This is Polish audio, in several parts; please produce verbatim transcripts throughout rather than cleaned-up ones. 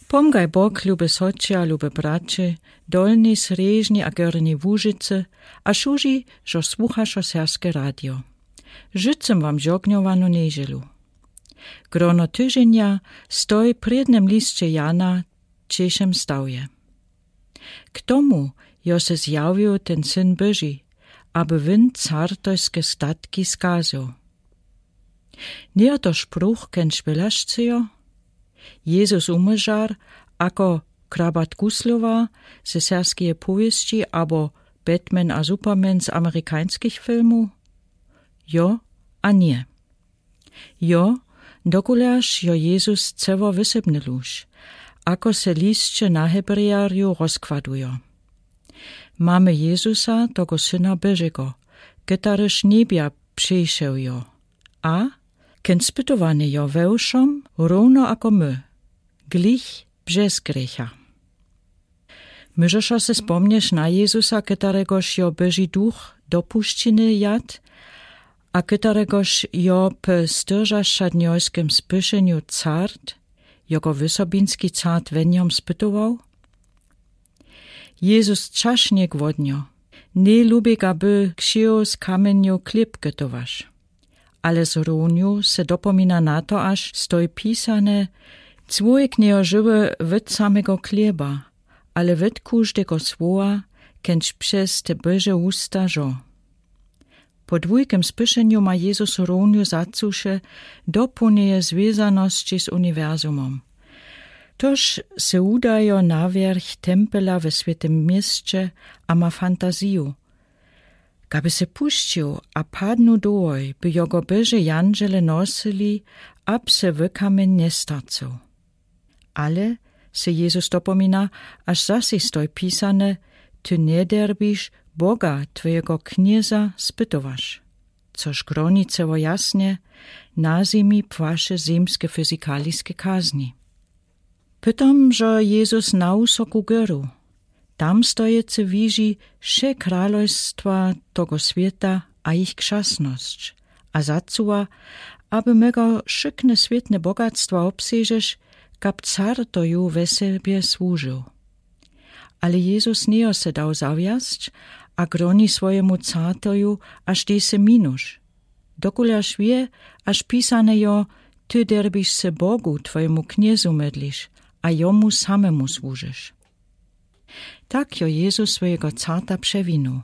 Pomgaj Bog, ljube socia, ljube braće, dolni, srežni a górni Łużyce, a šuži, žo słuchaš o Serbske radio. Žycem vam žognjovanu neželu. Grono tyženja stoj prednem liście Jana Češem stawje. K tomu jo se zjawio ten Syn Boży, aby wyn cartojskie statki skazał. Nie to spruch ken špelašcejo? Jezus umyżar, ako krabat Guslowa ze serskie powieści abo Batman a Superman z amerykańskich filmów? Jo, a nie. Jo, dokuleż jo Jezus ceło wysybnyluż, ako se liście na Hebrejariu rozkładują. Mamy Jezusa, tego Syna Bożego, kytaryż niebia przyjszał jo, a ken spytowany jo wełszom, równo ako my, glich bez grzecha. Możesz se spomnieć na Jezusa, kytaregoż jo Boży Duch dopuszcziny jad, a kytaregoż jo p styrżaszadniojskim spyszeniu cart, jego wysobinski cart wenjom spytował? Jezus czaszniek wodnio, nie lubi gaby ksio z kamieniu chleb gotowasz. Ale z równiu se dopomina na to, aż stoi pisane, człowiek nie ożywy wyd samego chleba, ale wyd każdego słowa, kenż przez te Boże usta żo. Po dwójkim spyszeniu ma Jezus równiu zacusze dopełnienie związaności z uniwersumom. Toż se udajo na wierch tempela we świętym mieście, a ma fantaziju. Gaby se puścił, a padnu dołoj, by jego Boże janżele nosili, ab se w kamień nie stacał. Ale se Jezus dopomina, aż zasi stoi pisane, ty nie derbisz Boga twojego knieza spytowasz. Coż gronicewo jasnie, na zimi płasze zimskie fyzikaliskie kazni. Pytam, że Jezus na usoku góru. Tam stojece wiży wsze królestwa tego świata a ich krzasność, a zacuwa, aby mego szykne świetne bogactwa obseżesz, kap car to ju we sobie służył. Ale Jezus nie se dał zawiast, a groni swojemu cartoju, aż ty se minusz. Dokuleż wie, aż pisane jo, ty derbisz se Bogu, twojemu kniezu medlisz, a jomu samemu służysz. Tak jo Jezus swojego carta przewinął.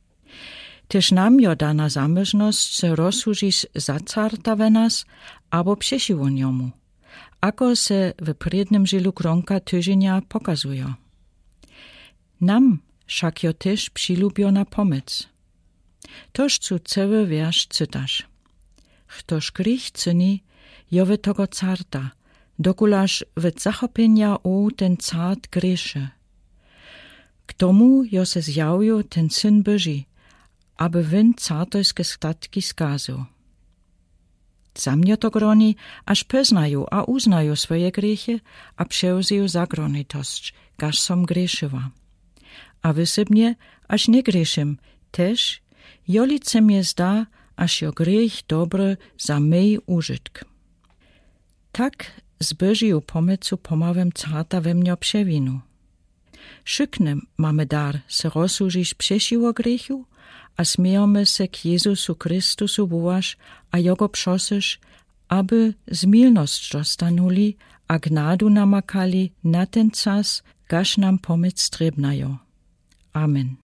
Też nam jo dana zamyżność se rozsłużyć za carta we nas, abo przesiło niomu, ako se w prednym żylu kronka tyżenia pokazują. Nam však jo też przylubio na pomec. Toż cu cały wiersz cytasz. Ktoż grych cyni, jo we tego carta, dokulaż w zachopenia o ten cart grzeszy. K tomu jo se zjawił ten Syn Boży, aby wyn cartojskie statki skazał. Za mnie to groni, aż poznają a uznają swoje grzechy, a przewzają zagronitość, gaż som grzeszyła. A wysybnie, aż nie grzeszym, też, jolice mnie zda, aż jo grzech dobry za mej użytk. Tak z Bożią pomocą pomawem carta we mnie przewinu. Szyknym mamy dar se rozsłużyć przesiło grzechu, a smijemy se k Jezusu Chrystusu wołasz, a Jego prosisz, aby zmilność dostanuli, a gnadu namakali na ten czas, gaż nam pomóc trebnajo. Amen.